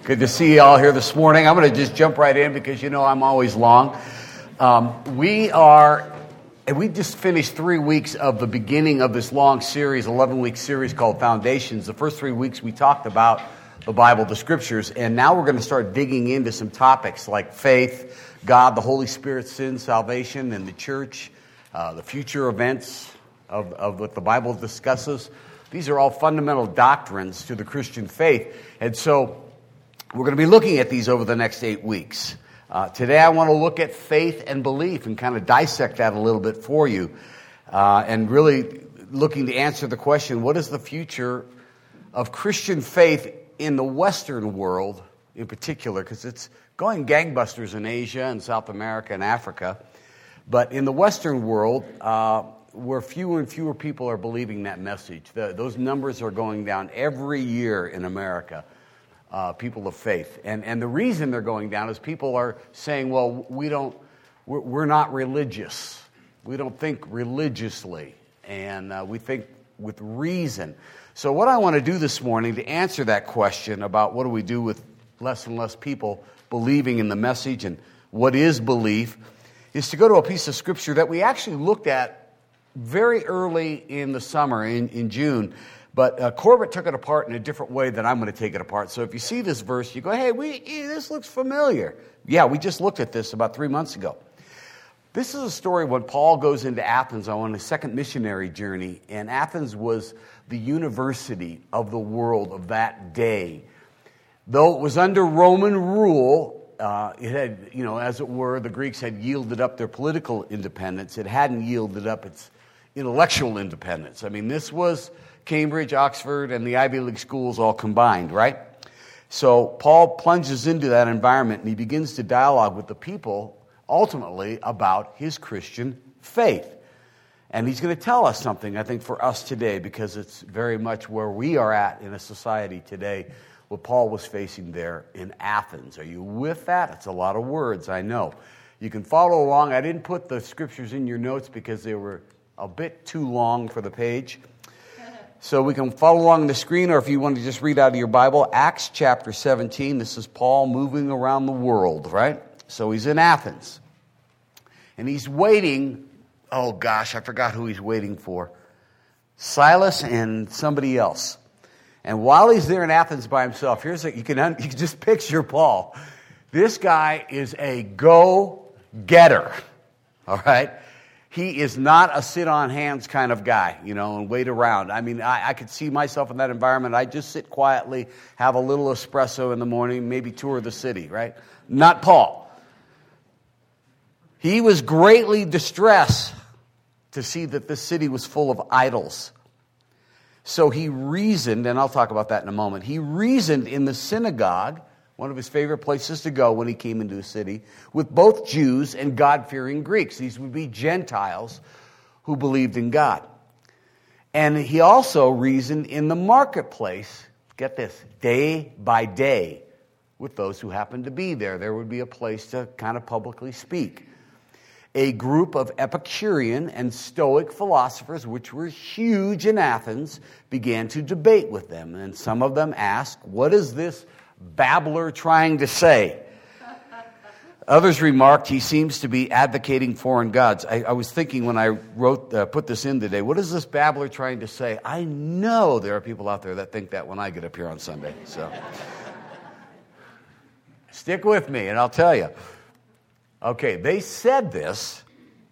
Good to see you all here this morning. I'm going to just jump right in because you know I'm always long. We just finished 3 weeks of the beginning of this long series, 11-week series called Foundations. The first 3 weeks we talked about the Bible, the Scriptures, and now we're going to start digging into some topics like faith, God, the Holy Spirit, sin, salvation, and the church, the future events of what the Bible discusses. These are all fundamental doctrines to the Christian faith, and so we're going to be looking at these over the next 8 weeks. Today I want to look at faith and belief and kind of dissect that a little bit for you, and really looking to answer the question, what is the future of Christian faith in the Western world in particular, because it's going gangbusters in Asia and South America and Africa, but in the Western world, where fewer and fewer people are believing that message. Those numbers are going down every year in America. People of faith. And the reason they're going down is people are saying, well, we're not religious. We don't think religiously. And we think with reason. So what I want to do this morning to answer that question about what do we do with less and less people believing in the message and what is belief, is to go to a piece of Scripture that we actually looked at very early in the summer, in June. But Corbett took it apart in a different way than I'm going to take it apart. So if you see this verse, you go, hey, this looks familiar. Yeah, we just looked at this about 3 months ago. This is a story when Paul goes into Athens on his second missionary journey. And Athens was the university of the world of that day. Though it was under Roman rule, it had, as it were, the Greeks had yielded up their political independence. It hadn't yielded up its intellectual independence. I mean, this was Cambridge, Oxford, and the Ivy League schools all combined, right? So Paul plunges into that environment and he begins to dialogue with the people, ultimately, about his Christian faith. And he's going to tell us something, I think, for us today, because it's very much where we are at in a society today, what Paul was facing there in Athens. Are you with that? It's a lot of words, I know. You can follow along. I didn't put the scriptures in your notes because they were a bit too long for the page. So we can follow along the screen, or if you want to just read out of your Bible, Acts chapter 17. This is Paul moving around the world, right? So he's in Athens. And he's waiting. Oh gosh, I forgot who he's waiting for. Silas and somebody else. And while he's there in Athens by himself, you can just picture Paul. This guy is a go-getter, all right? He is not a sit-on-hands kind of guy, and wait around. I mean, I could see myself in that environment. I just sit quietly, have a little espresso in the morning, maybe tour the city, right? Not Paul. He was greatly distressed to see that this city was full of idols. So he reasoned, and I'll talk about that in a moment. He reasoned in the synagogue, one of his favorite places to go when he came into a city, with both Jews and God-fearing Greeks. These would be Gentiles who believed in God. And he also reasoned in the marketplace, get this, day by day, with those who happened to be there. There would be a place to kind of publicly speak. A group of Epicurean and Stoic philosophers, which were huge in Athens, began to debate with them. And some of them asked, what is this babbler trying to say? Others remarked he seems to be advocating foreign gods. I was thinking when I put this in today, what is this babbler trying to say? I know there are people out there that think that when I get up here on Sunday. So stick with me and I'll tell you. Okay, they said this,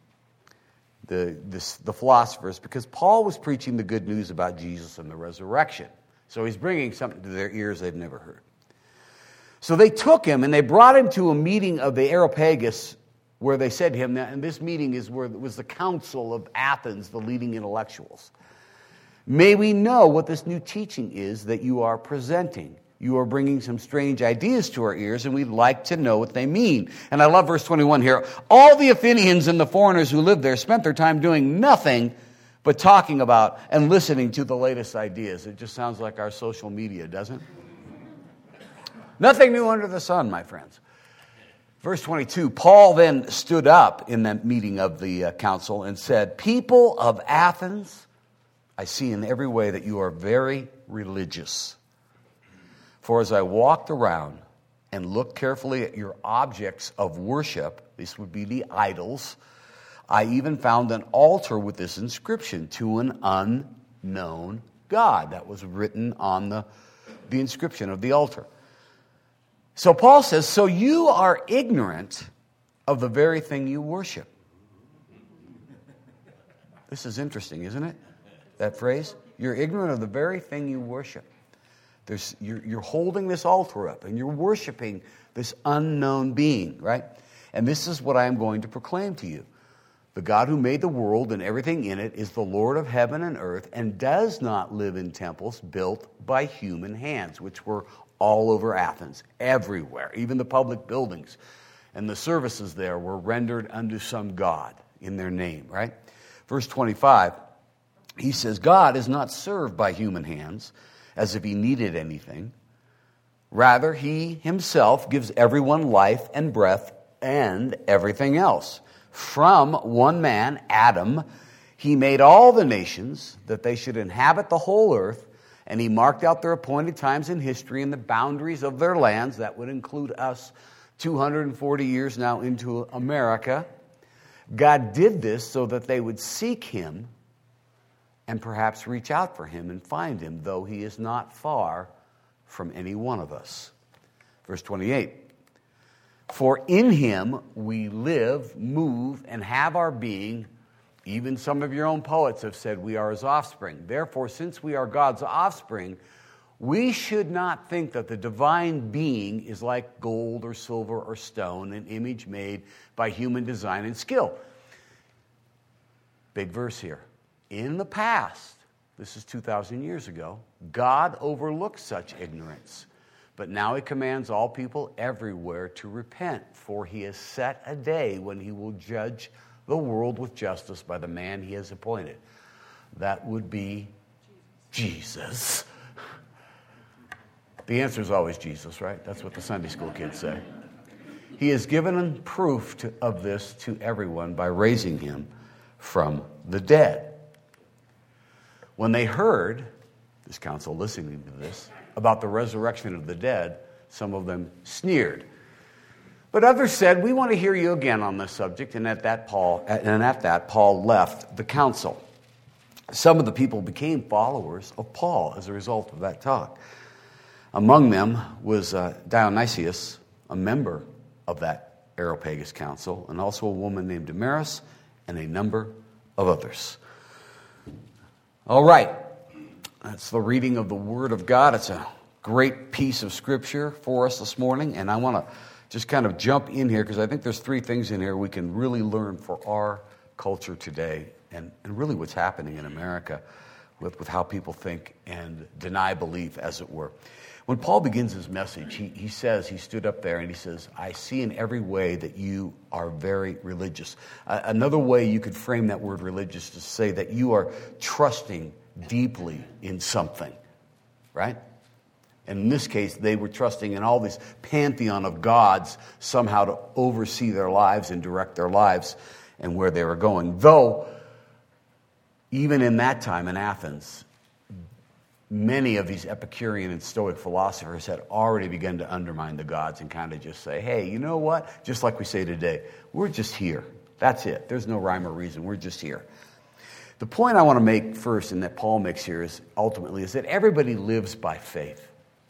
the philosophers, because Paul was preaching the good news about Jesus and the resurrection. So he's bringing something to their ears they've never heard. So they took him and they brought him to a meeting of the Areopagus, where they said to him, and this meeting was the council of Athens, the leading intellectuals. May we know what this new teaching is that you are presenting. You are bringing some strange ideas to our ears, and we'd like to know what they mean. And I love verse 21 here. All the Athenians and the foreigners who lived there spent their time doing nothing but talking about and listening to the latest ideas. It just sounds like our social media, doesn't it? Nothing new under the sun, my friends. Verse 22, Paul then stood up in that meeting of the council and said, people of Athens, I see in every way that you are very religious. For as I walked around and looked carefully at your objects of worship, this would be the idols, I even found an altar with this inscription, to an unknown God. That was written on the inscription of the altar. So Paul says, so you are ignorant of the very thing you worship. This is interesting, isn't it? That phrase? You're ignorant of the very thing you worship. You're holding this altar up and you're worshiping this unknown being, right? And this is what I am going to proclaim to you. The God who made the world and everything in it is the Lord of heaven and earth and does not live in temples built by human hands, which were all over Athens, everywhere. Even the public buildings and the services there were rendered unto some god in their name, right? Verse 25, he says, God is not served by human hands as if he needed anything. Rather, he himself gives everyone life and breath and everything else. From one man, Adam, he made all the nations that they should inhabit the whole earth, and he marked out their appointed times in history and the boundaries of their lands. That would include us 240 years now into America. God did this so that they would seek him and perhaps reach out for him and find him, though he is not far from any one of us. Verse 28. For in him we live, move, and have our being. Even some of your own poets have said we are his offspring. Therefore, since we are God's offspring, we should not think that the divine being is like gold or silver or stone, an image made by human design and skill. Big verse here. In the past, this is 2,000 years ago, God overlooked such ignorance. But now he commands all people everywhere to repent, for he has set a day when he will judge the world with justice by the man he has appointed. That would be Jesus. The answer is always Jesus, right? That's what the Sunday school kids say. He has given proof of this to everyone by raising him from the dead. When they heard, this council listening to this, about the resurrection of the dead, some of them sneered. But others said, we want to hear you again on this subject, and at that Paul left the council. Some of the people became followers of Paul as a result of that talk. Among them was Dionysius, a member of that Areopagus council, and also a woman named Damaris, and a number of others. All right. That's the reading of the Word of God. It's a great piece of Scripture for us this morning, and I want to just kind of jump in here because I think there's three things in here we can really learn for our culture today and really what's happening in America with how people think and deny belief, as it were. When Paul begins his message, he says, he stood up there and he says, I see in every way that you are very religious. Another way you could frame that word religious is to say that you are trusting deeply in something, right? And in this case, they were trusting in all this pantheon of gods somehow to oversee their lives and direct their lives and where they were going. Though, even in that time in Athens, many of these Epicurean and Stoic philosophers had already begun to undermine the gods and kind of just say, hey, you know what? Just like we say today, we're just here. That's it. There's no rhyme or reason. We're just here. The point I want to make first, and that Paul makes here, is that everybody lives by faith.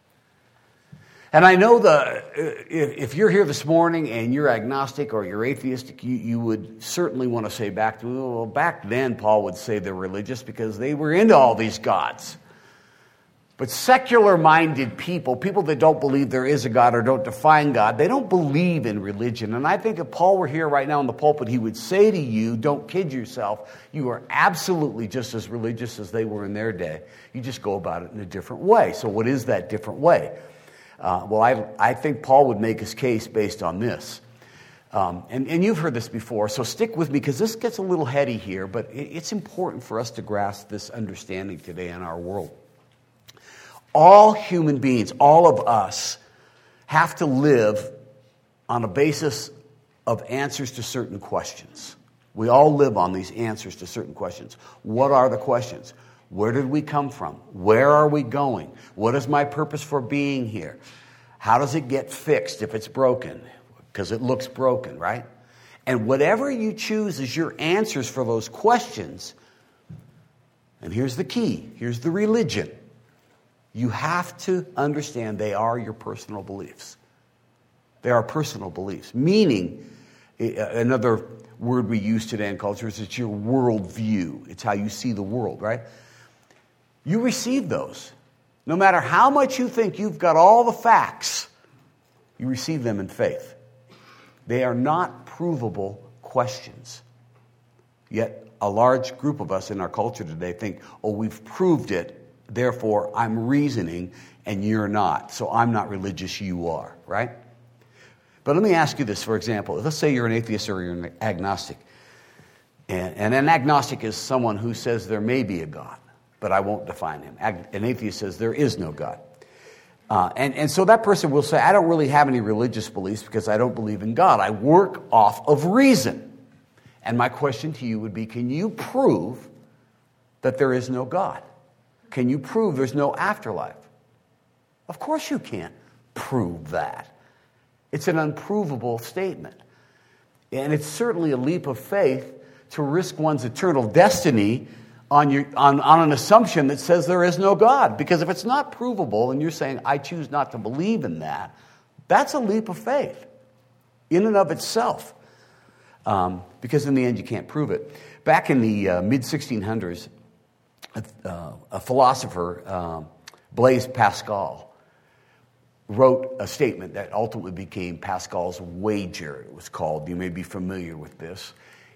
And I know if you're here this morning and you're agnostic or you're atheistic, you would certainly want to say back to me, well, back then Paul would say they're religious because they were into all these gods. But secular-minded people that don't believe there is a God or don't define God, they don't believe in religion. And I think if Paul were here right now in the pulpit, he would say to you, don't kid yourself, you are absolutely just as religious as they were in their day. You just go about it in a different way. So what is that different way? I think Paul would make his case based on this. And you've heard this before, so stick with me because this gets a little heady here, but it's important for us to grasp this understanding today in our world. All human beings, all of us, have to live on a basis of answers to certain questions. We all live on these answers to certain questions. What are the questions? Where did we come from? Where are we going? What is my purpose for being here? How does it get fixed if it's broken? Because it looks broken, right? And whatever you choose as your answers for those questions, and here's the key, here's the religion. You have to understand they are your personal beliefs. They are personal beliefs, meaning, another word we use today in culture is it's your worldview. It's how you see the world, right? You receive those. No matter how much you think you've got all the facts, you receive them in faith. They are not provable questions. Yet a large group of us in our culture today think, oh, we've proved it, therefore I'm reasoning and you're not. So I'm not religious, you are, right? But let me ask you this, for example. Let's say you're an atheist or you're an agnostic. And an agnostic is someone who says there may be a God, but I won't define him. An atheist says there is no God. And so that person will say, I don't really have any religious beliefs because I don't believe in God. I work off of reason. And my question to you would be, can you prove that there is no God? Can you prove there's no afterlife? Of course you can't prove that. It's an unprovable statement. And it's certainly a leap of faith to risk one's eternal destiny on an assumption that says there is no God. Because if it's not provable and you're saying, I choose not to believe in that, that's a leap of faith in and of itself. Because in the end you can't prove it. Back in the mid-1600s, a philosopher, Blaise Pascal, wrote a statement that ultimately became Pascal's wager. It was called, you may be familiar with this.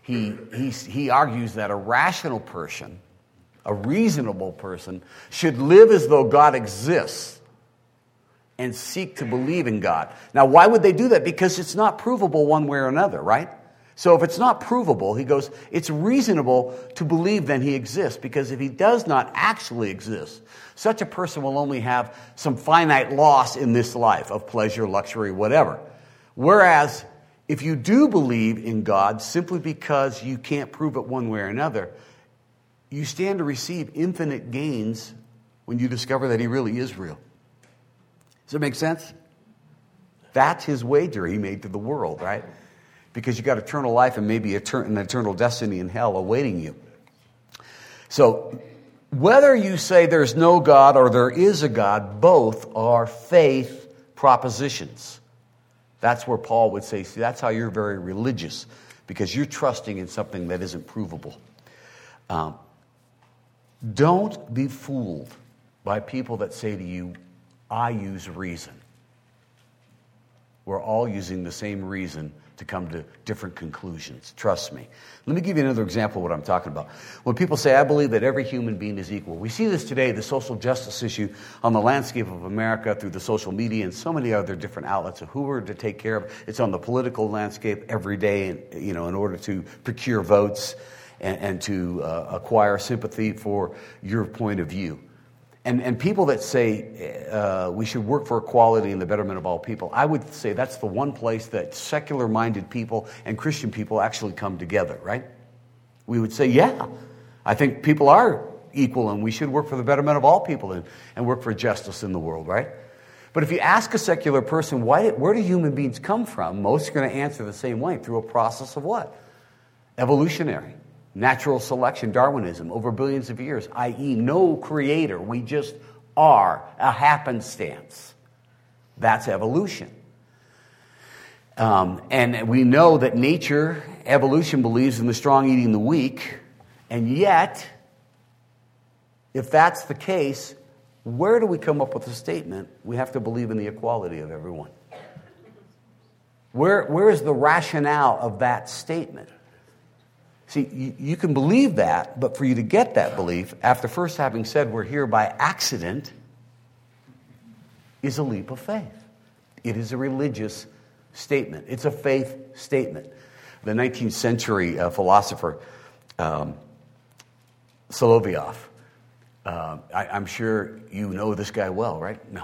He argues that a rational person, a reasonable person, should live as though God exists and seek to believe in God. Now, why would they do that? Because it's not provable one way or another, right? So if it's not provable, he goes, it's reasonable to believe then he exists, because if he does not actually exist, such a person will only have some finite loss in this life of pleasure, luxury, whatever. Whereas if you do believe in God simply because you can't prove it one way or another, you stand to receive infinite gains when you discover that he really is real. Does that make sense? That's his wager he made to the world, right? Because you got eternal life and maybe an eternal destiny in hell awaiting you. So whether you say there's no God or there is a God, both are faith propositions. That's where Paul would say, see, that's how you're very religious, because you're trusting in something that isn't provable. Don't be fooled by people that say to you, I use reason. We're all using the same reason to come to different conclusions. Trust me. Let me give you another example of what I'm talking about. When people say, I believe that every human being is equal. We see this today, the social justice issue on the landscape of America through the social media and so many other different outlets of who we're to take care of. It's on the political landscape every day, in order to procure votes and to acquire sympathy for your point of view. And people that say we should work for equality and the betterment of all people, I would say that's the one place that secular-minded people and Christian people actually come together, right? We would say, yeah, I think people are equal and we should work for the betterment of all people and work for justice in the world, right? But if you ask a secular person, where do human beings come from? Most are going to answer the same way, through a process of what? Evolutionary. Natural selection, Darwinism, over billions of years, i.e. no creator. We just are a happenstance. That's evolution. And we know that nature, evolution believes in the strong eating the weak. And yet, if that's the case, where do we come up with the statement, we have to believe in the equality of everyone? Where is the rationale of that statement? See, you can believe that, but for you to get that belief, after first having said we're here by accident, is a leap of faith. It is a religious statement. It's a faith statement. The 19th century philosopher Solovyov, I'm sure you know this guy well, right? No.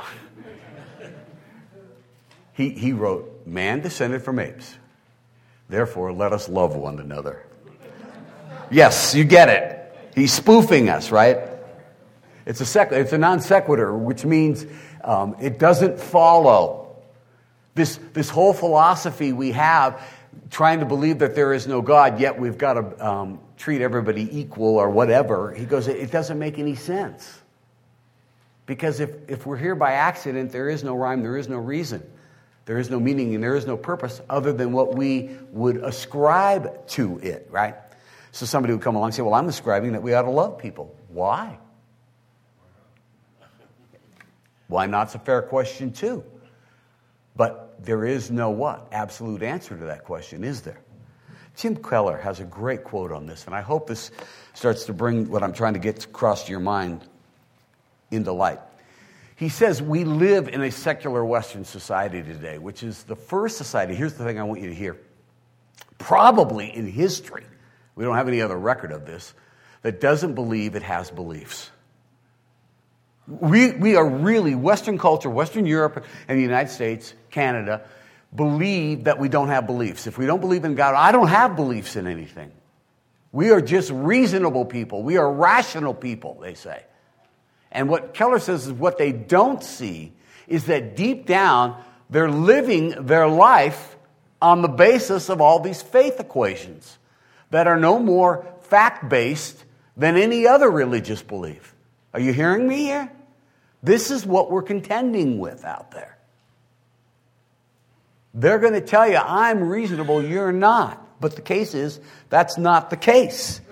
He wrote, man descended from apes, therefore let us love one another. Yes, you get it. He's spoofing us, right? It's a non sequitur, which means it doesn't follow. This whole philosophy we have, trying to believe that there is no God, yet we've got to treat everybody equal or whatever. He goes, it doesn't make any sense. Because if we're here by accident, there is no rhyme, there is no reason. There is no meaning and there is no purpose other than what we would ascribe to it, right? So somebody would come along and say, well, I'm ascribing that we ought to love people. Why? Why not's a fair question too. But there is no what? Absolute answer to that question, is there? Tim Keller has a great quote on this, and I hope this starts to bring what I'm trying to get across to your mind into light. He says, we live in a secular Western society today, which is the first society, here's the thing I want you to hear, probably in history, we don't have any other record of this, that doesn't believe it has beliefs. We are really, Western culture, Western Europe and the United States, Canada, believe that we don't have beliefs. If we don't believe in God, I don't have beliefs in anything. We are just reasonable people. We are rational people, they say. And what Keller says is what they don't see is that deep down, they're living their life on the basis of all these faith equations that are no more fact-based than any other religious belief. Are you hearing me here? This is what we're contending with out there. They're going to tell you, I'm reasonable, you're not. But the case is, that's not the case.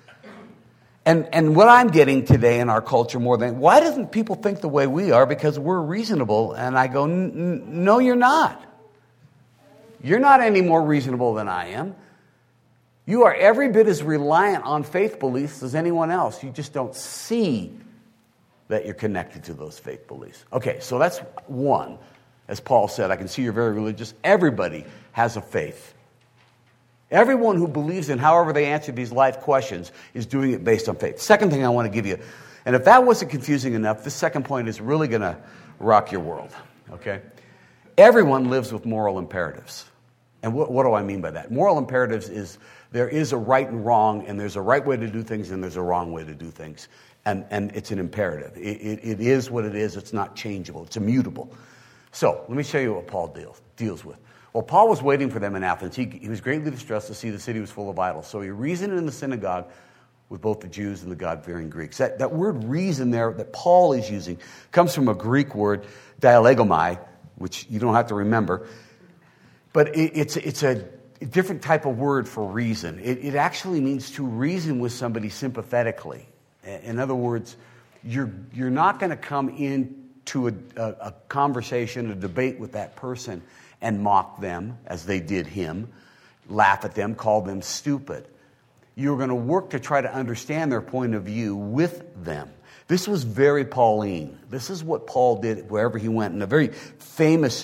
And what I'm getting today in our culture more than, why doesn't people think the way we are? Because we're reasonable. And I go, no, you're not. You're not any more reasonable than I am. You are every bit as reliant on faith beliefs as anyone else. You just don't see that you're connected to those faith beliefs. Okay, so that's one. As Paul said, I can see you're very religious. Everybody has a faith. Everyone who believes in however they answer these life questions is doing it based on faith. Second thing I want to give you, and if that wasn't confusing enough, this second point is really going to rock your world, okay? Everyone lives with moral imperatives. And what do I mean by that? Moral imperatives is there is a right and wrong, and there's a right way to do things, and there's a wrong way to do things. And it's an imperative. It is what it is. It's not changeable. It's immutable. So let me show you what Paul deals with. Well, Paul was waiting for them in Athens. He was greatly distressed to see the city was full of idols. So he reasoned in the synagogue with both the Jews and the God-fearing Greeks. That word reason there that Paul is using comes from a Greek word, dialegomai, which you don't have to remember. But it's a different type of word for reason. It actually means to reason with somebody sympathetically. In other words, you're not going to come into a conversation, a debate with that person and mock them as they did him, laugh at them, call them stupid. You're going to work to try to understand their point of view with them. This was very Pauline. This is what Paul did wherever he went. And a very famous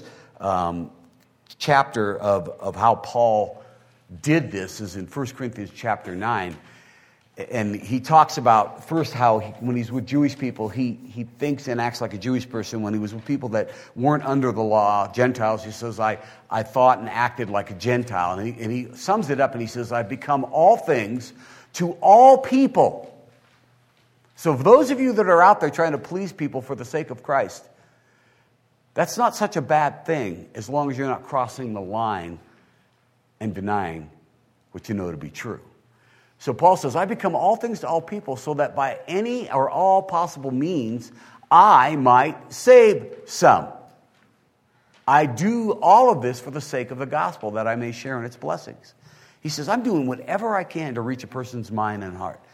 chapter of how Paul did this is in 1 Corinthians chapter 9. And he talks about first how when he's with Jewish people, he thinks and acts like a Jewish person. When he was with people that weren't under the law, Gentiles, he says, I thought and acted like a Gentile. And he sums it up and he says, I've become all things to all people. So for those of you that are out there trying to please people for the sake of Christ, that's not such a bad thing as long as you're not crossing the line and denying what you know to be true. So Paul says, I become all things to all people so that by any or all possible means I might save some. I do all of this for the sake of the gospel, that I may share in its blessings. He says, I'm doing whatever I can to reach a person's mind and heart.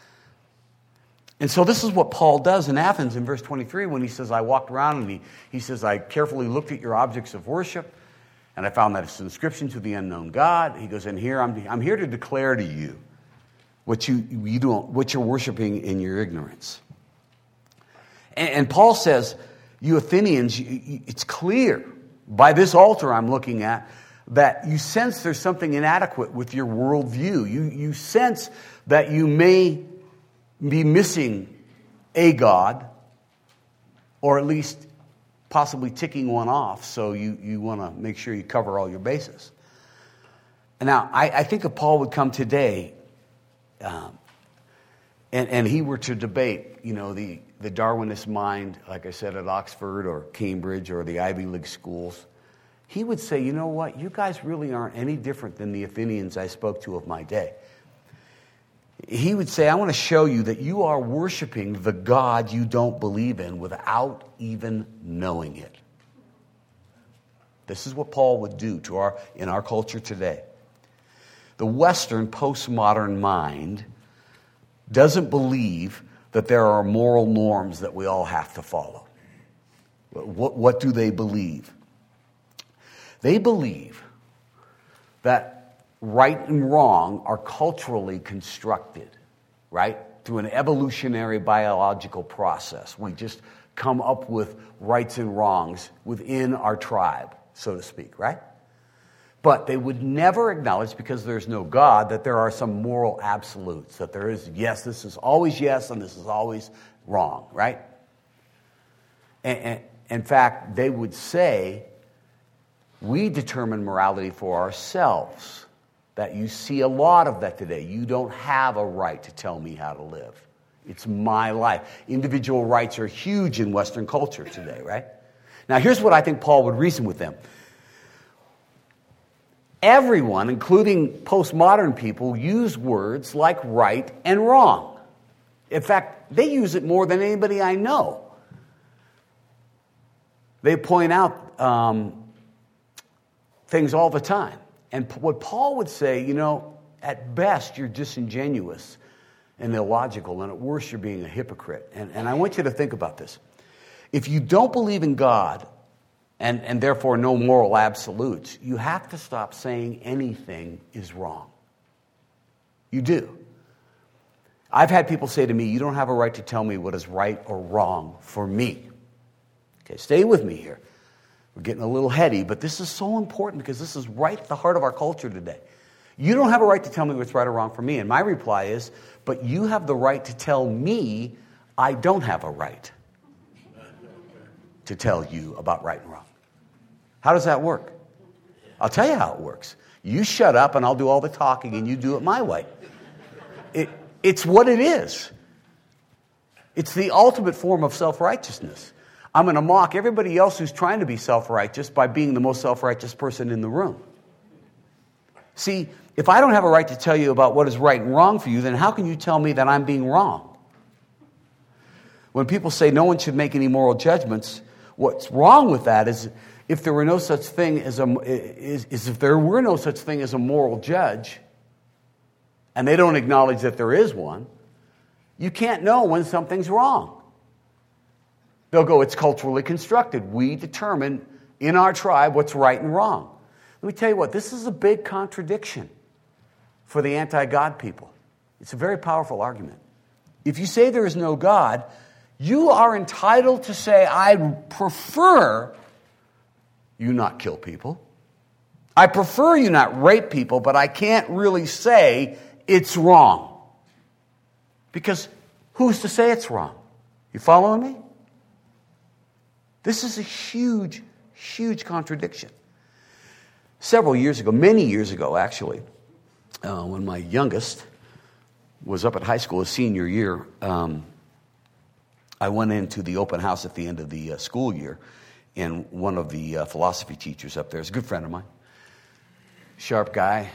And so this is what Paul does in Athens in verse 23 when he says, I walked around and he says, I carefully looked at your objects of worship and I found that it's an inscription to the unknown God. He goes, and here I'm here to declare to you what you're worshiping in your ignorance. And Paul says, you Athenians, it's clear by this altar I'm looking at that you sense there's something inadequate with your worldview. You sense that you may be missing a God, or at least possibly ticking one off, so you want to make sure you cover all your bases. And now, I think if Paul would come today and he were to debate the Darwinist mind, like I said, at Oxford or Cambridge or the Ivy League schools, he would say, you know what, you guys really aren't any different than the Athenians I spoke to of my day. He would say, I want to show you that you are worshiping the God you don't believe in without even knowing it. This is what Paul would do in our culture today. The Western postmodern mind doesn't believe that there are moral norms that we all have to follow. What do they believe? They believe that right and wrong are culturally constructed, right? Through an evolutionary biological process. We just come up with rights and wrongs within our tribe, so to speak, right? But they would never acknowledge, because there's no God, that there are some moral absolutes, that there is, yes, this is always yes, and this is always wrong, right? And in fact, they would say, we determine morality for ourselves. That you see a lot of that today. You don't have a right to tell me how to live. It's my life. Individual rights are huge in Western culture today, right? Now, here's what I think Paul would reason with them. Everyone, including postmodern people, use words like right and wrong. In fact, they use it more than anybody I know. They point out things all the time. And what Paul would say, at best you're disingenuous and illogical, and at worst you're being a hypocrite. And I want you to think about this. If you don't believe in God, and therefore no moral absolutes, you have to stop saying anything is wrong. You do. I've had people say to me, you don't have a right to tell me what is right or wrong for me. Okay, stay with me here. We're getting a little heady, but this is so important because this is right at the heart of our culture today. You don't have a right to tell me what's right or wrong for me. And my reply is, but you have the right to tell me I don't have a right to tell you about right and wrong. How does that work? I'll tell you how it works. You shut up and I'll do all the talking and you do it my way. It's what it is. It's the ultimate form of self-righteousness. I'm going to mock everybody else who's trying to be self-righteous by being the most self-righteous person in the room. See, if I don't have a right to tell you about what is right and wrong for you, then how can you tell me that I'm being wrong? When people say no one should make any moral judgments, what's wrong with that is if there were no such thing as a moral judge, and they don't acknowledge that there is one, you can't know when something's wrong. They'll go, it's culturally constructed. We determine in our tribe what's right and wrong. Let me tell you what, this is a big contradiction for the anti-God people. It's a very powerful argument. If you say there is no God, you are entitled to say, I prefer you not kill people. I prefer you not rape people, but I can't really say it's wrong. Because who's to say it's wrong? You following me? This is a huge, huge contradiction. Several years ago, many years ago actually, when my youngest was up at high school his senior year, I went into the open house at the end of the school year, and one of the philosophy teachers up there is a good friend of mine, sharp guy,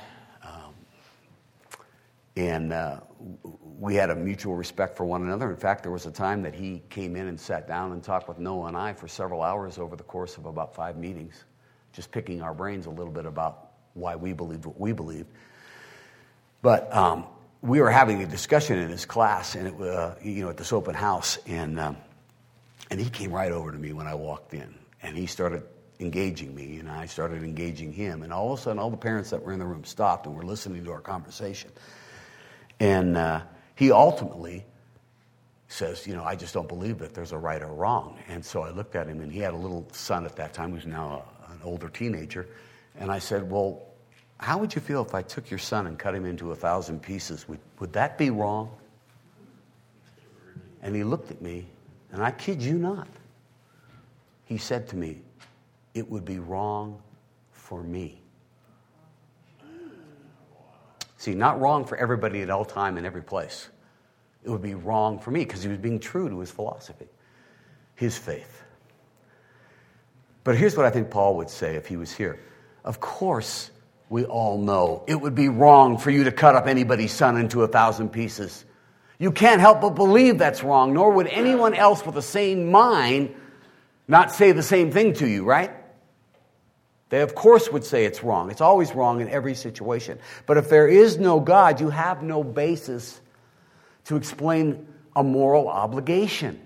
and we had a mutual respect for one another. In fact, there was a time that he came in and sat down and talked with Noah and I for several hours over the course of about 5 meetings, just picking our brains a little bit about why we believed what we believed. But we were having a discussion in his class, and at this open house, and he came right over to me when I walked in, and he started engaging me, and I started engaging him, and all of a sudden, all the parents that were in the room stopped and were listening to our conversation. And he ultimately says, I just don't believe that there's a right or wrong. And so I looked at him, and he had a little son at that time who's now an older teenager. And I said, well, how would you feel if I took your son and cut him into 1,000 pieces? Would that be wrong? And he looked at me, and I kid you not. He said to me, it would be wrong for me. See, not wrong for everybody at all time and every place. it would be wrong for me, because he was being true to his philosophy, his faith. But here's what I think Paul would say if he was here. Of course, we all know it would be wrong for you to cut up anybody's son into 1,000 pieces. You can't help but believe that's wrong, nor would anyone else with a sane mind not say the same thing to you, right? They, of course, would say it's wrong. It's always wrong in every situation. But if there is no God, you have no basis to explain a moral obligation.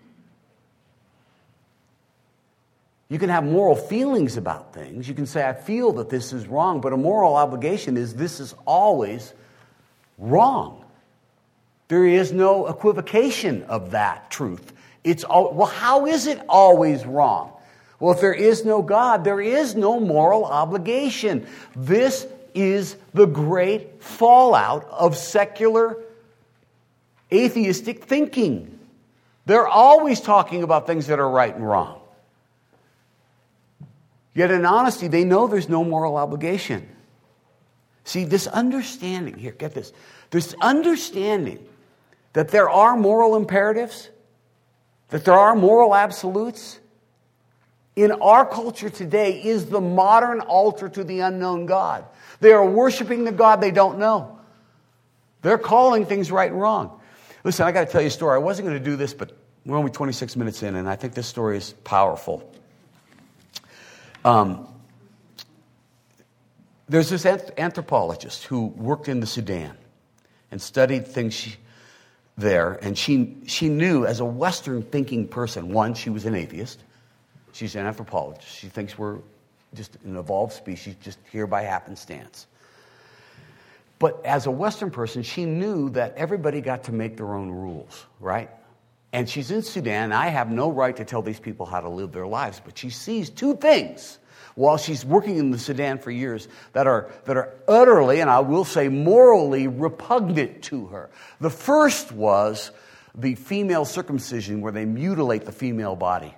You can have moral feelings about things. You can say, I feel that this is wrong, but a moral obligation is this is always wrong. There is no equivocation of that truth. Well, how is it always wrong? Well, if there is no God, there is no moral obligation. This is the great fallout of secular atheistic thinking. They're always talking about things that are right and wrong. Yet in honesty, they know there's no moral obligation. See, this understanding, here, get this. This understanding that there are moral imperatives, that there are moral absolutes, in our culture today is the modern altar to the unknown God. They are worshiping the God they don't know. They're calling things right and wrong. Listen, I got to tell you a story. I wasn't going to do this, but we're only 26 minutes in, and I think this story is powerful. There's this anthropologist who worked in the Sudan and studied things there, and she knew as a Western thinking person, one, she was an atheist. She's an anthropologist. She thinks we're just an evolved species, just here by happenstance. But as a Western person, she knew that everybody got to make their own rules, right? And she's in Sudan. I have no right to tell these people how to live their lives, but she sees two things while she's working in the Sudan for years that are utterly, and I will say morally, repugnant to her. The first was the female circumcision, where they mutilate the female body.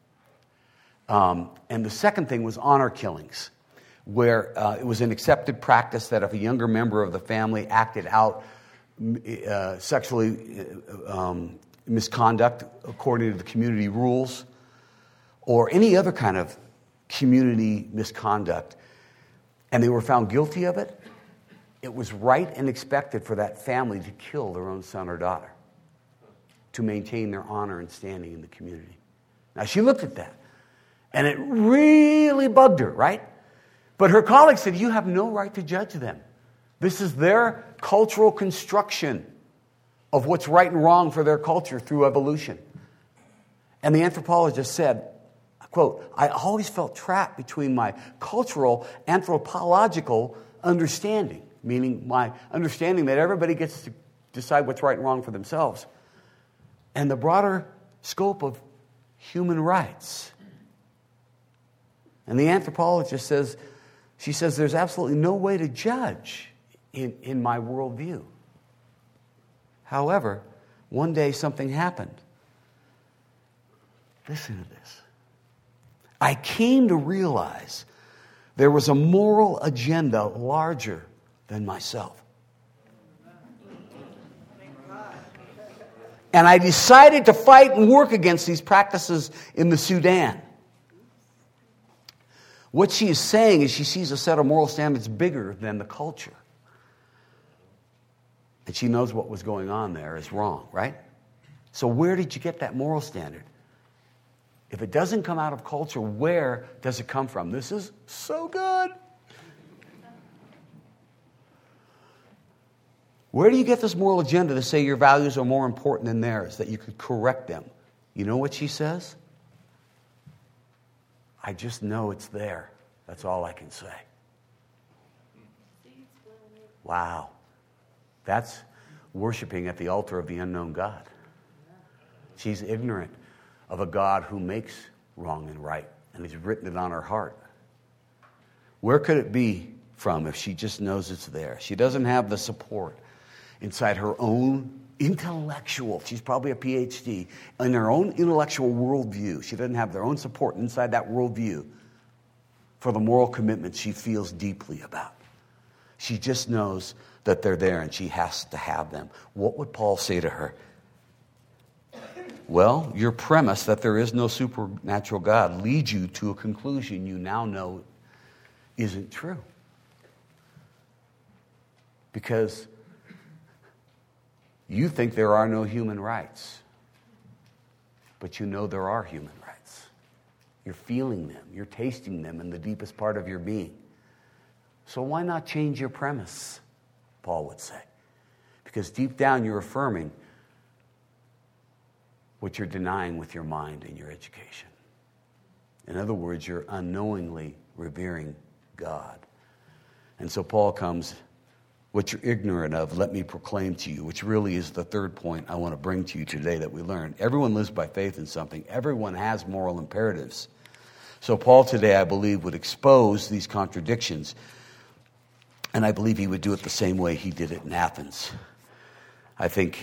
And the second thing was honor killings, where it was an accepted practice that if a younger member of the family acted out sexually misconduct according to the community rules, or any other kind of community misconduct, and they were found guilty of it, it was right and expected for that family to kill their own son or daughter to maintain their honor and standing in the community. Now, she looked at that, and it really bugged her, right? But her colleagues said, you have no right to judge them. This is their cultural construction of what's right and wrong for their culture through evolution. And the anthropologist said, quote, I always felt trapped between my cultural anthropological understanding, meaning my understanding that everybody gets to decide what's right and wrong for themselves, and the broader scope of human rights. And the anthropologist says, she says, there's absolutely no way to judge in my worldview. However, one day something happened. Listen to this. I came to realize there was a moral agenda larger than myself. And I decided to fight and work against these practices in the Sudan. What she is saying is she sees a set of moral standards bigger than the culture. And she knows what was going on there is wrong, right? So where did you get that moral standard? If it doesn't come out of culture, where does it come from? This is so good. Where do you get this moral agenda to say your values are more important than theirs, that you could correct them? You know what she says? I just know it's there. That's all I can say. Wow. That's worshiping at the altar of the unknown God. She's ignorant of a God who makes wrong and right, and He's written it on her heart. Where could it be from if she just knows it's there? She doesn't have the support inside her own intellectual, she's probably a PhD, in her own intellectual worldview. She doesn't have their own support inside that worldview for the moral commitment she feels deeply about. She just knows that they're there and she has to have them. What would Paul say to her? Well, your premise that there is no supernatural God leads you to a conclusion you now know isn't true. Because you think there are no human rights, but you know there are human rights. You're feeling them. You're tasting them in the deepest part of your being. So why not change your premise, Paul would say? Because deep down you're affirming what you're denying with your mind and your education. In other words, you're unknowingly revering God. And so Paul comes, what you're ignorant of, let me proclaim to you, which really is the third point I want to bring to you today that we learned. Everyone lives by faith in something. Everyone has moral imperatives. So Paul today, I believe, would expose these contradictions. And I believe he would do it the same way he did it in Athens. I think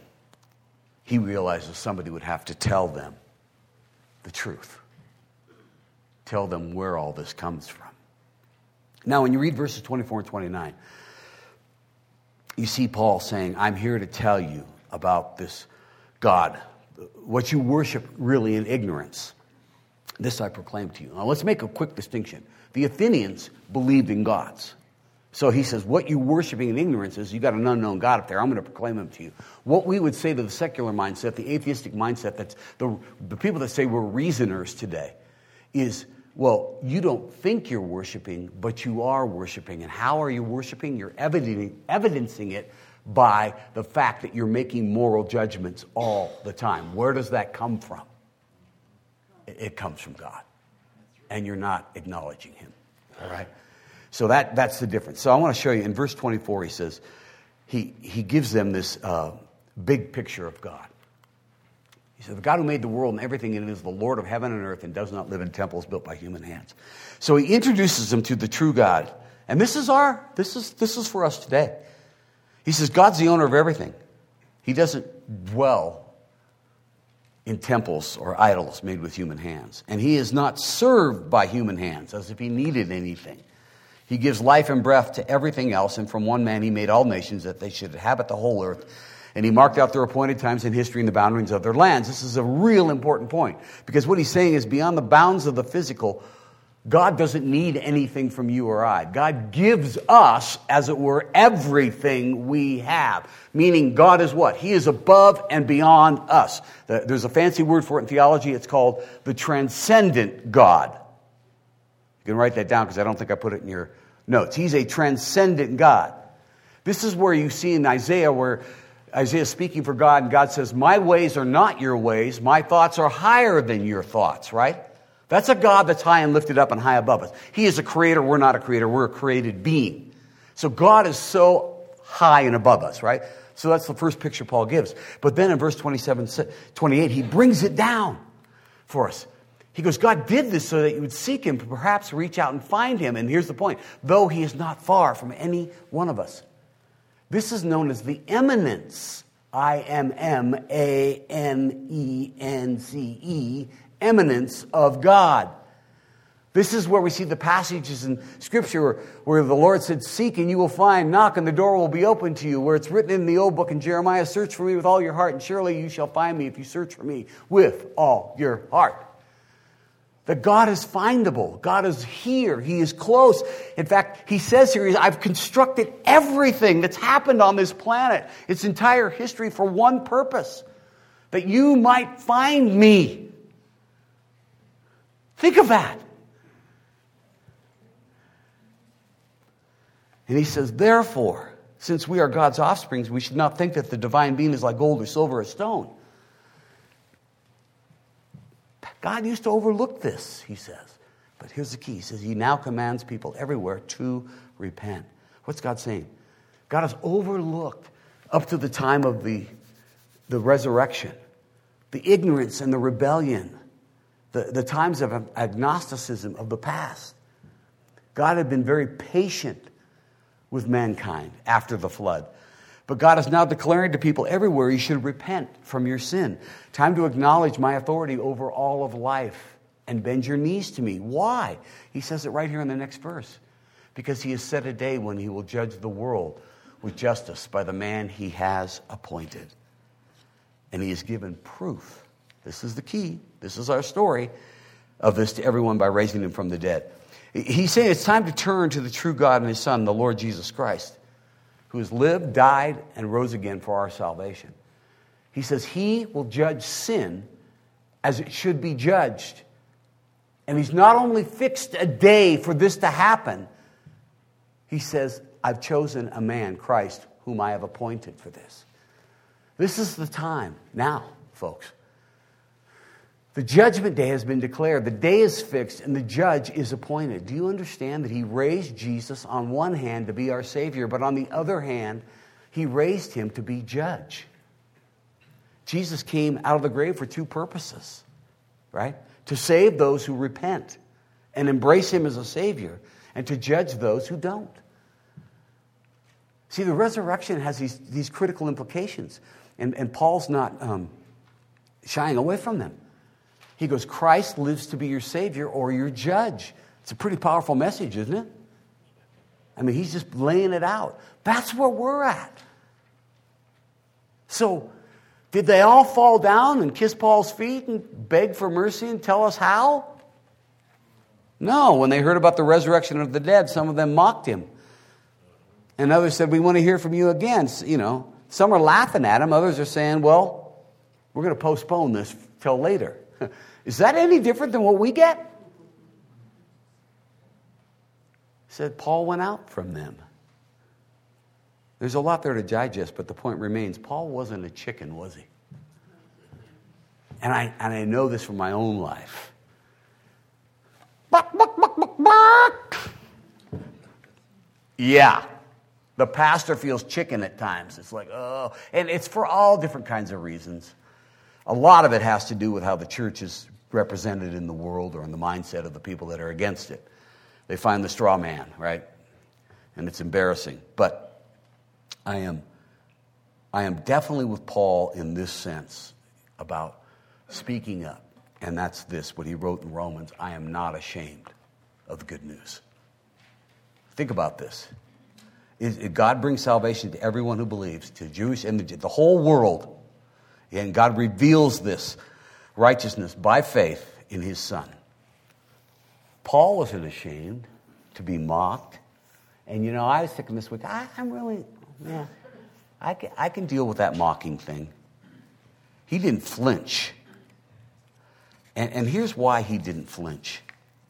he realizes somebody would have to tell them the truth. Tell them where all this comes from. Now, when you read verses 24 and 29, you see Paul saying, I'm here to tell you about this God, what you worship really in ignorance. This I proclaim to you. Now, let's make a quick distinction. The Athenians believed in gods. So he says, what you're worshiping in ignorance is you got an unknown God up there. I'm going to proclaim him to you. What we would say to the secular mindset, the atheistic mindset, that's the people that say we're reasoners today, is, well, you don't think you're worshiping, but you are worshiping. And how are you worshiping? You're evidencing it by the fact that you're making moral judgments all the time. Where does that come from? It comes from God. And you're not acknowledging him. All right? So that's the difference. So I want to show you in verse 24, he says, he gives them this big picture of God. He said, the God who made the world and everything in it is the Lord of heaven and earth and does not live in temples built by human hands. So he introduces them to the true God. And this is for us today. He says, God's the owner of everything. He doesn't dwell in temples or idols made with human hands. And he is not served by human hands as if he needed anything. He gives life and breath to everything else, and from one man he made all nations that they should inhabit the whole earth. And he marked out their appointed times in history and the boundaries of their lands. This is a real important point, because what he's saying is beyond the bounds of the physical, God doesn't need anything from you or I. God gives us, as it were, everything we have. Meaning God is what? He is above and beyond us. There's a fancy word for it in theology. It's called the transcendent God. You can write that down because I don't think I put it in your notes. He's a transcendent God. This is where you see in Isaiah where Isaiah is speaking for God, and God says, my ways are not your ways. My thoughts are higher than your thoughts, right? That's a God that's high and lifted up and high above us. He is a creator. We're not a creator. We're a created being. So God is so high and above us, right? So that's the first picture Paul gives. But then in verse 28, he brings it down for us. He goes, God did this so that you would seek him, perhaps reach out and find him. And here's the point. Though he is not far from any one of us. This is known as the eminence. I-M-M-A-N-E-N-C-E. Eminence of God. This is where we see the passages in Scripture where the Lord said, seek and you will find, knock and the door will be open to you. Where it's written in the old book in Jeremiah, search for me with all your heart and surely you shall find me if you search for me with all your heart. That God is findable. God is here. He is close. In fact, he says here, I've constructed everything that's happened on this planet, its entire history, for one purpose. That you might find me. Think of that. And he says, therefore, since we are God's offspring, we should not think that the divine being is like gold or silver or stone. God used to overlook this, he says. But here's the key. He says he now commands people everywhere to repent. What's God saying? God has overlooked up to the time of the resurrection, the ignorance and the rebellion, the times of agnosticism of the past. God had been very patient with mankind after the flood. But God is now declaring to people everywhere, you should repent from your sin. Time to acknowledge my authority over all of life and bend your knees to me. Why? He says it right here in the next verse. because he has set a day when he will judge the world with justice by the man he has appointed. And he has given proof. This is the key. This is our story of this to everyone by raising him from the dead. He's saying it's time to turn to the true God and his Son, the Lord Jesus Christ, who has lived, died, and rose again for our salvation. He says he will judge sin as it should be judged. And he's not only fixed a day for this to happen, he says, I've chosen a man, Christ, whom I have appointed for this. This is the time now, folks. The judgment day has been declared. The day is fixed and the judge is appointed. Do you understand that he raised Jesus on one hand to be our Savior, but on the other hand, he raised him to be judge? Jesus came out of the grave for two purposes, right? To save those who repent and embrace him as a Savior, and to judge those who don't. See, the resurrection has these critical implications, and Paul's not shying away from them. He goes, Christ lives to be your Savior or your judge. It's a pretty powerful message, isn't it? I mean, he's just laying it out. That's where we're at. So, did they all fall down and kiss Paul's feet and beg for mercy and tell us how? No, when they heard about the resurrection of the dead, some of them mocked him. And others said, we want to hear from you again. You know, some are laughing at him. Others are saying, well, we're going to postpone this till later. Is that any different than what we get? He said, Paul went out from them. There's a lot there to digest, but the point remains, Paul wasn't a chicken, was he? And I know this from my own life. Yeah, the pastor feels chicken at times. It's like, oh, and it's for all different kinds of reasons. A lot of it has to do with how the church is represented in the world or in the mindset of the people that are against it. They find the straw man, right? And it's embarrassing. But I am definitely with Paul in this sense about speaking up. And that's this, what he wrote in Romans, I am not ashamed of the good news. Think about this. God brings salvation to everyone who believes, to Jewish and the whole world. And God reveals this righteousness by faith in his Son. Paul wasn't ashamed to be mocked. And you know, I was thinking this week, I'm really... Yeah, I can deal with that mocking thing. He didn't flinch. And here's why he didn't flinch.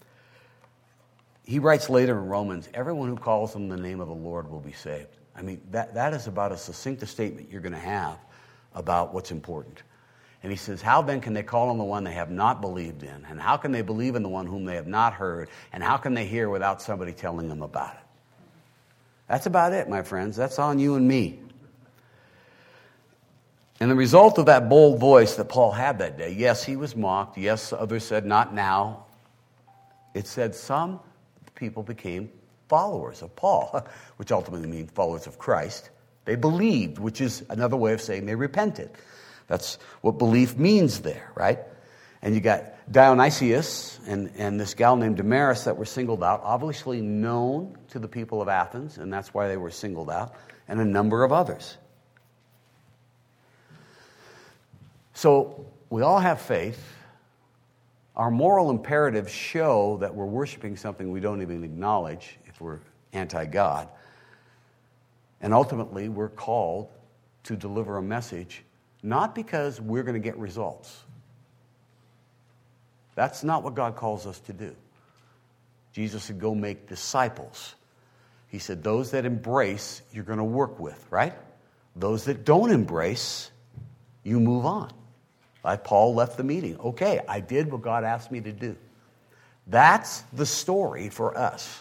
He writes later in Romans, everyone who calls on the name of the Lord will be saved. I mean, that is about as succinct a statement you're going to have about what's important. And he says, how then can they call on the one they have not believed in? And how can they believe in the one whom they have not heard? And how can they hear without somebody telling them about it? That's about it, my friends. That's on you and me. And the result of that bold voice that Paul had that day, yes, he was mocked. Yes, others said, not now. It said some people became followers of Paul, which ultimately means followers of Christ. They believed, which is another way of saying they repented. That's what belief means there, right? And you got Dionysius and this gal named Damaris that were singled out, obviously known to the people of Athens, and that's why they were singled out, and a number of others. So we all have faith. Our moral imperatives show that we're worshiping something we don't even acknowledge if we're anti-God. And ultimately, we're called to deliver a message, not because we're going to get results. That's not what God calls us to do. Jesus said, go make disciples. He said, those that embrace, you're going to work with, right? Those that don't embrace, you move on. Like Paul left the meeting. Okay, I did what God asked me to do. That's the story for us.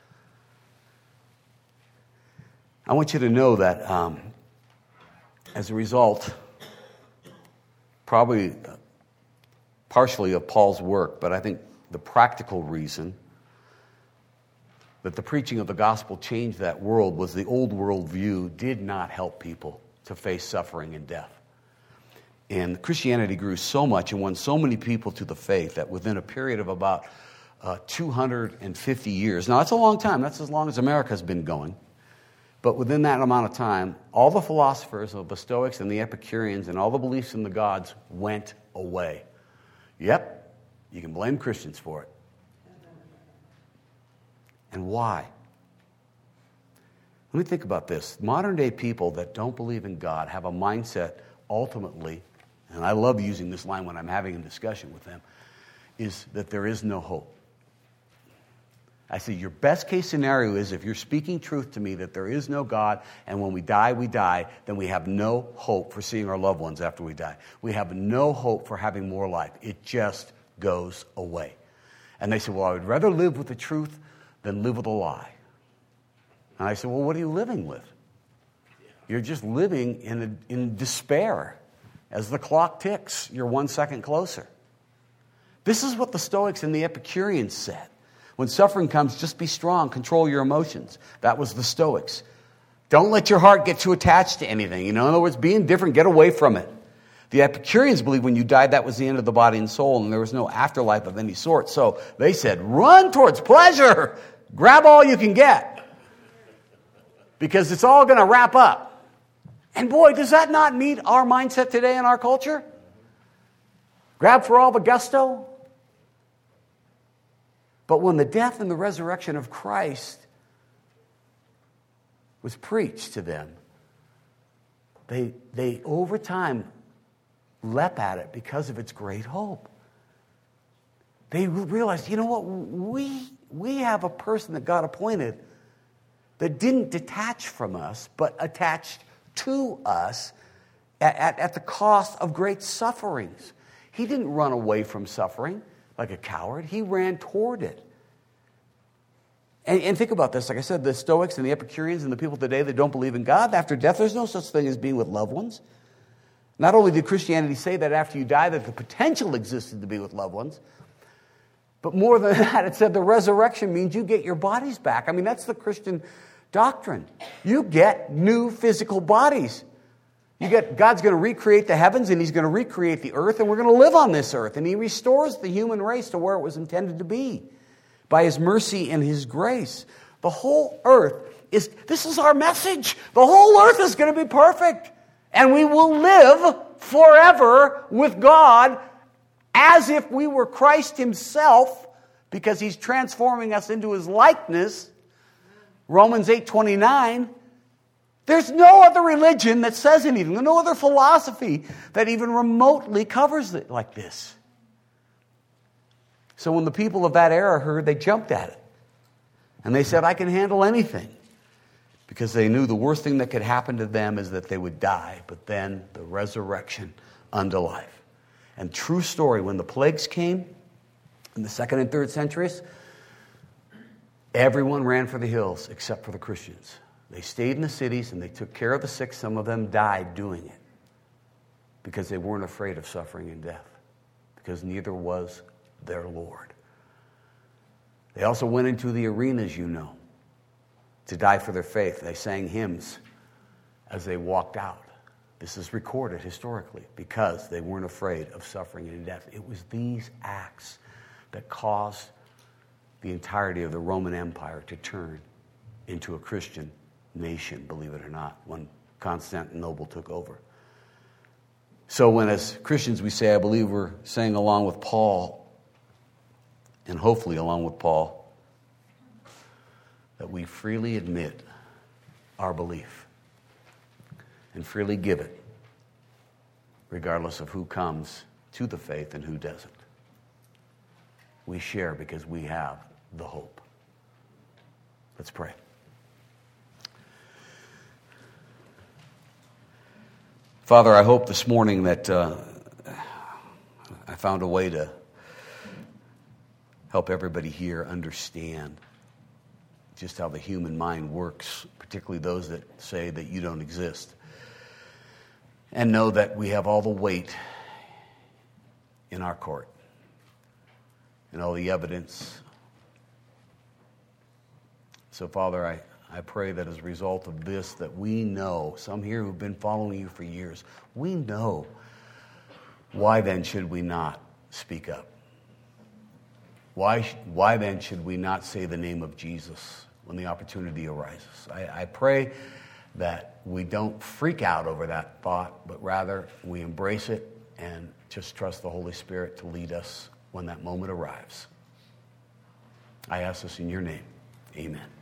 I want you to know that as a result, probably partially of Paul's work, but I think the practical reason that the preaching of the gospel changed that world was the old world view did not help people to face suffering and death. And Christianity grew so much and won so many people to the faith that within a period of about 250 years. Now, that's a long time. That's as long as America's been going. But within that amount of time, all the philosophers of the Stoics and the Epicureans and all the beliefs in the gods went away. Yep, you can blame Christians for it. And why? Let me think about this. Modern day people that don't believe in God have a mindset ultimately, and I love using this line when I'm having a discussion with them, is that there is no hope. I say your best case scenario is if you're speaking truth to me that there is no God and when we die, then we have no hope for seeing our loved ones after we die. We have no hope for having more life. It just goes away. And they say, well, I would rather live with the truth than live with a lie. And I said, well, what are you living with? You're just living in despair. As the clock ticks, you're 1 second closer. This is what the Stoics and the Epicureans said. When suffering comes, just be strong, control your emotions. That was the Stoics. Don't let your heart get too attached to anything. In other words, be indifferent, get away from it. The Epicureans believed when you died, that was the end of the body and soul, and there was no afterlife of any sort. So they said, run towards pleasure. Grab all you can get. Because it's all going to wrap up. And boy, does that not meet our mindset today in our culture? Grab for all the gusto. But when the death and the resurrection of Christ was preached to them, they over time leapt at it because of its great hope. They realized, you know what, we have a person that God appointed that didn't detach from us, but attached to us at the cost of great sufferings. He didn't run away from suffering like a coward. He ran toward it. And think about this. Like I said, the Stoics and the Epicureans and the people today that don't believe in God, after death, there's no such thing as being with loved ones. Not only did Christianity say that after you die that the potential existed to be with loved ones, but more than that, it said the resurrection means you get your bodies back. I mean, that's the Christian doctrine. You get new physical bodies. God's going to recreate the heavens and He's going to recreate the earth and we're going to live on this earth. And He restores the human race to where it was intended to be by His mercy and His grace. The whole earth this is our message. The whole earth is going to be perfect. And we will live forever with God as if we were Christ Himself because He's transforming us into His likeness. Romans 8:29. There's no other religion that says anything. There's no other philosophy that even remotely covers it like this. So when the people of that era heard, they jumped at it. And they said, I can handle anything. Because they knew the worst thing that could happen to them is that they would die. But then the resurrection unto life. And true story, when the plagues came in the 2nd and 3rd centuries, everyone ran for the hills except for the Christians. They stayed in the cities and they took care of the sick. Some of them died doing it because they weren't afraid of suffering and death, because neither was their Lord. They also went into the arenas, to die for their faith. They sang hymns as they walked out. This is recorded historically because they weren't afraid of suffering and death. It was these acts that caused the entirety of the Roman Empire to turn into a Christian nation, believe it or not, when Constantinople took over. So when as Christians we say, I believe we're saying along with Paul, and hopefully along with Paul, that we freely admit our belief and freely give it, regardless of who comes to the faith and who doesn't. We share because we have the hope. Let's pray. Father, I hope this morning that I found a way to help everybody here understand just how the human mind works, particularly those that say that you don't exist, and know that we have all the weight in our court and all the evidence. So, Father, I pray that as a result of this, that we know, some here who've been following you for years, we know why then should we not speak up? why then should we not say the name of Jesus when the opportunity arises? I pray that we don't freak out over that thought, but rather we embrace it and just trust the Holy Spirit to lead us when that moment arrives. I ask this in your name. Amen.